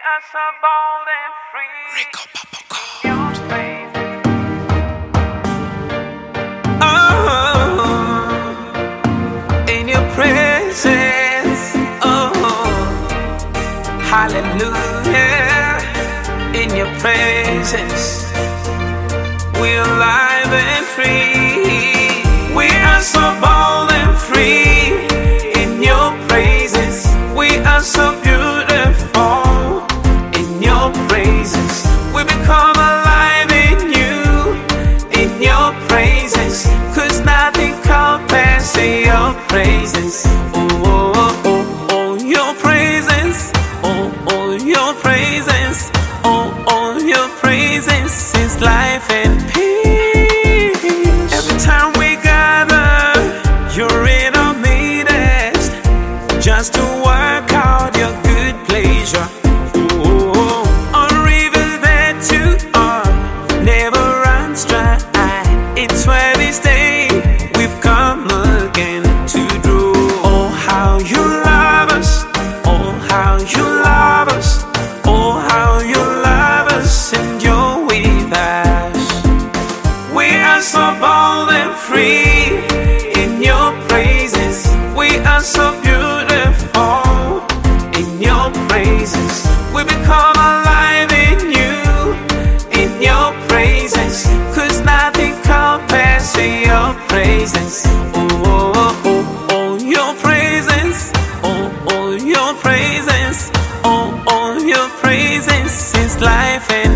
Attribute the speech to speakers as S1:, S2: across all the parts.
S1: are so bold and free.
S2: Rico Popoco.
S1: Your faith.
S2: Oh, in your presence. Oh, hallelujah. In your presence, we're alive and free. We are so bold and free. In your praises, we are so beautiful. In your praises, we become alive in you. In your praises, 'cause nothing compares to your praises. Oh, oh, oh, oh, your praises. Oh, oh, your praises. Oh, oh, your praises is life and peace. Every time we gather, you're in our midst, just to work out your good pleasure. Oh, a river that you are never runs dry. It's where this day we've come again to draw. Oh, how you love us. Oh, how you love us. Oh, how you love us, and you're with us. We are so bold and free. In your praises, we are so beautiful. In your praises, we become alive in you. In your praises, 'cause nothing compares to your praises. Oh, oh, oh, oh, your praises. Oh, oh, your praises. Oh, oh, your praises is life and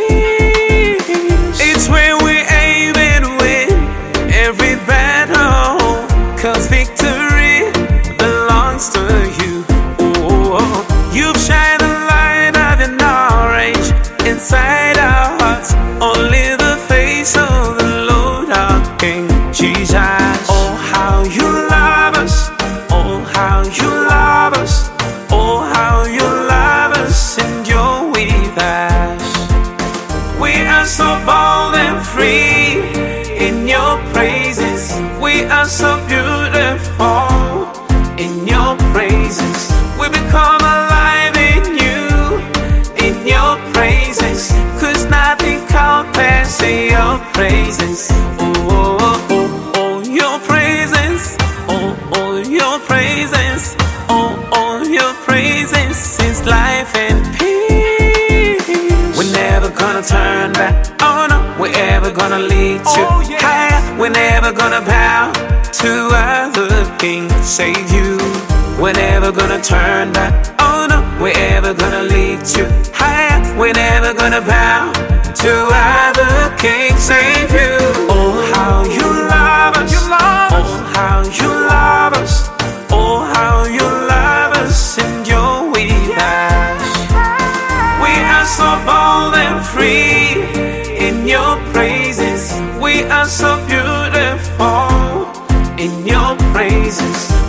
S2: peace. It's where we aim and win every battle, 'cause victory belongs to you. Oh, you've shined the light of your knowledge inside our hearts. Only the face of the Lord our King Jesus. Oh, how you love us. Oh, how you love us. Oh, how you love us, and you're with us. We are so bold and free. In your praises, we are so beautiful. In your praises, we become alive in you. In your praises, 'cause nothing compares to your praises. Oh, oh, oh, oh, your praises. Oh, oh, your praises. Oh, oh, your praises is life and peace. We're never gonna turn back. Oh no, we're ever gonna lead you higher. We're never gonna bow to other kings save you. We're never gonna turn back. Oh no, we're ever gonna lead you higher. We're never gonna bow to other kings save you. Oh, how you love us. Oh, how you love us. Oh, how you love us, and you're with us. We are so bold and free. In your praises, we are so beautiful. In your praises,